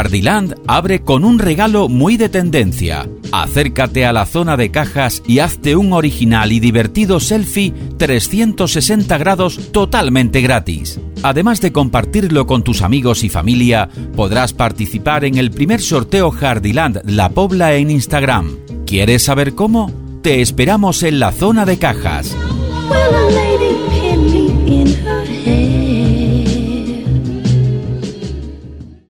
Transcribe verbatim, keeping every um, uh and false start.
Hardiland abre con un regalo muy de tendencia. Acércate a la zona de cajas y hazte un original y divertido selfie trescientos sesenta grados totalmente gratis. Además de compartirlo con tus amigos y familia, podrás participar en el primer sorteo Hardiland La Pobla en Instagram. ¿Quieres saber cómo? Te esperamos en la zona de cajas.